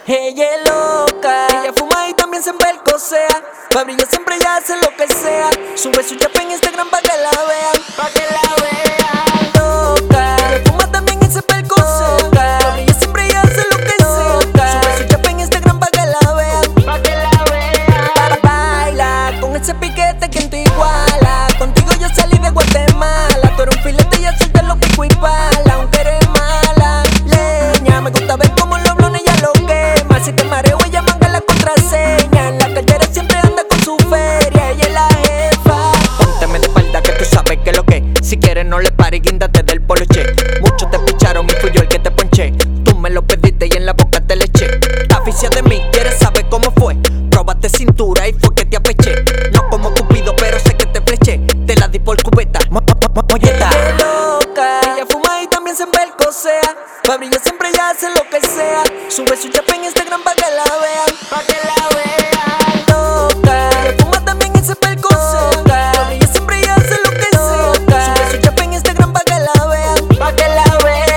Ella es loca, ella fuma y también se embelcosea. Pa' brillar siempre ella hace lo que sea. Sube su chapa en Instagram pa' que la vean. Pa' que la vean. Loca, ella fuma también y se embelcosea. Pa' brillar siempre ella hace lo que sea. Sube su chapa en Instagram pa' que la vean. Pa' que la vean. Baila con ese piquete que te iguala. Contigo yo salí de Guatemala. Tú eres un filete y azul te lo pico y pala. Aunque eres mala leña, me gusta ver cómo los blones ella lo quema. Si te mareo ella manga la contraseña. En la cartera siempre anda con su feria. Ella es la jefa. Pónteme de espalda que tú sabes que lo que. Si quieres no le pares y guíndate del poloche. Muchos te picharon y fui yo el que te ponché. Tú me lo pediste y en la boca te le eché. Aficia de mí, quieres saber cómo fue. Próbate cintura y fue que te apeché. No como Cupido pero sé que te fleché. Te la di por cubeta, molleta. Ella es loca, ella fuma y también se embelcosea. Pa' brillar siempre ella hace lo que sea. Sube su chapa en Instagram pa' que la vean. Pa' que la vean. Loca, ella fuma también y se embelcosea. Pa' brillar siempre ella hace lo que sea. Sube su chapa en Instagram pa' que la vean. Pa' que la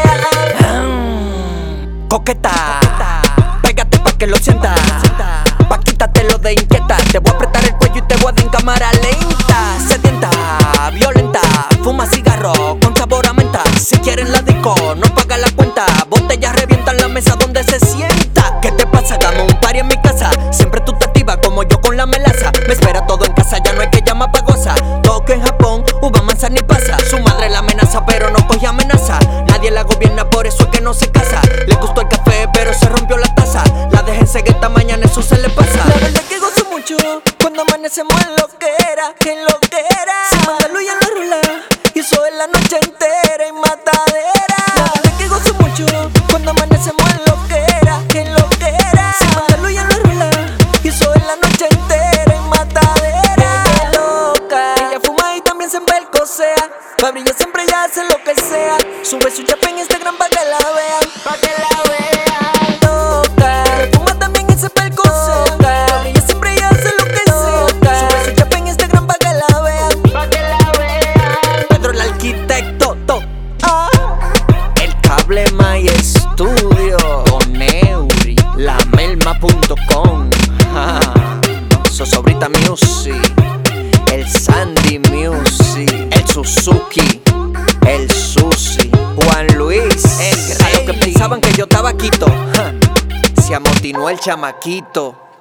vean. Coqueta, pégate pa' que lo sientas. Pa' quítatelo de inquieta. Te voy a apretar el cuello y te voy a dar en cámara lenta. Sedienta, violenta, fuma cigarro con sabor a menta. Si quieren la disco, no paga la cuenta. Botellas revientan la mesa donde se sienta. ¿Qué te pasa? Hagamos un party en mi casa. Siempre tú te activas como yo con la melaza. Me espera todo en casa, ya no hay que llamar pa' gozar. Toque en Japón, uva, manzana y pasa. Su madre la amenaza pero no coge amenaza. Nadie la gobierna, por eso es que no se casa. Le gustó el café pero se rompió la taza. La dejé en cegueta, mañana eso se le pasa. La verdad es que gozo mucho cuando amanecemos en lo que era, en lo que era. Se manda luz en la rula y eso es la noche entera y matadera. La verdad es que gozo mucho cuando amanecemos en lo que era, en lo que era. Se manda luz en la rula y eso es la noche entera y matadera. Ella es loca, ella fuma y también se embelcosea. Pa' brillar siempre ella hace lo que sea. Sube su chapa en Instagram pa' que la vean. Pa' que la vean. Loca, ella fuma también y se embelcosea. Pa' brillar siempre ella hace lo que sea. Sube su chapa en Instagram pa' que la vean. Pa' que la vean. Pedro el arquitecto, el cable My Studio, Neuri, lamelma.com, Sosobrita Music, el Sandy Music, el Suzuki, el Susi, Juan Luis, el Rey. A los que pensaban que yo estaba quito, se amotinó el chamaquito.